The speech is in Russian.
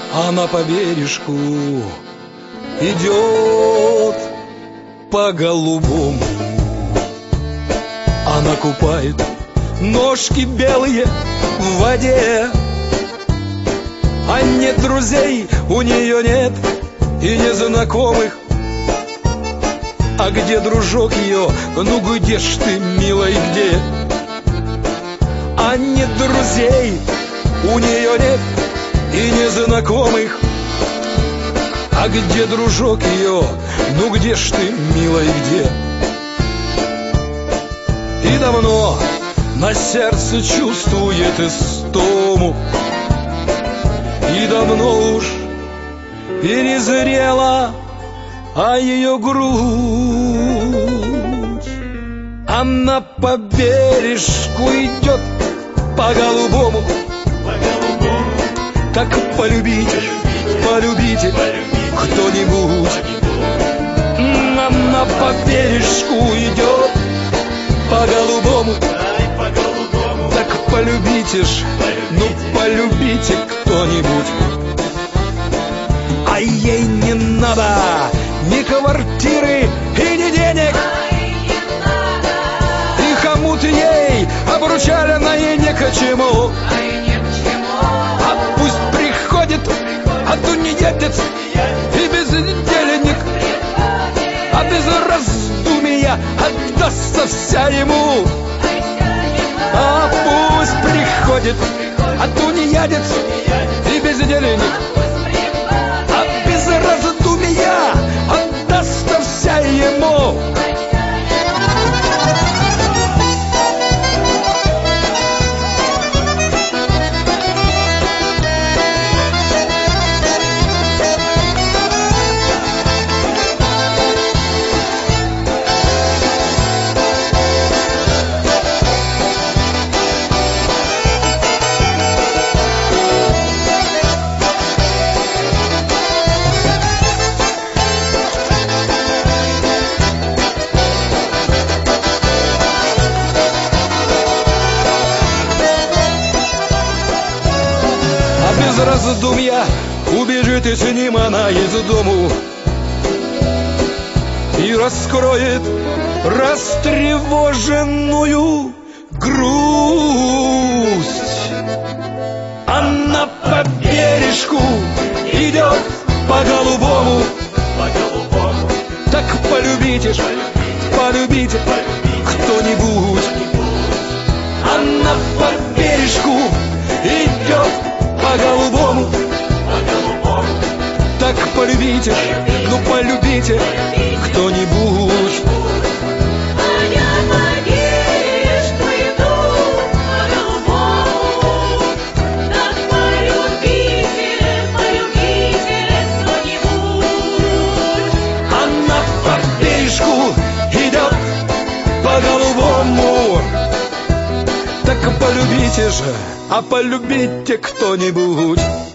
Она по бережку идет по голубому. Она купает ножки белые в воде, а нет друзей у нее нет и незнакомых. А где дружок ее? Ну где ж ты, милая, где? А нет друзей у нее нет и незнакомых. А где дружок ее? Ну где ж ты, милая, где? И давно на сердце чувствует истому, и давно уж перезрела ее грудь. Она по бережку идет по голубому. Так полюбите, полюбите кто-нибудь. Она по бережку идет по голубому. Так полюбите ж, ну полюбите кто-нибудь. А ей не надо ни квартиры и ни денег, и хомут ей обручальное не к чему. А пусть приходит, а тунеядец и бездельник, а без раздумия отдастся вся ему. А пусть приходит, а тунеядец и бездельник, а без раздумия отдастся вся ему. Без раздумья убежит и с ним она из дому и раскроет растревоженную грусть. Она по бережку идет по голубому. Так полюбите ж, полюбите кто-нибудь. Она по бережку идет по голубому. Так полюбите, ну полюбите кто-нибудь. А я по бережку иду по голубому. Так полюбите, полюбите кто-нибудь. Она по бережку идет по голубому. Так полюбите же, а полюбите кто-нибудь.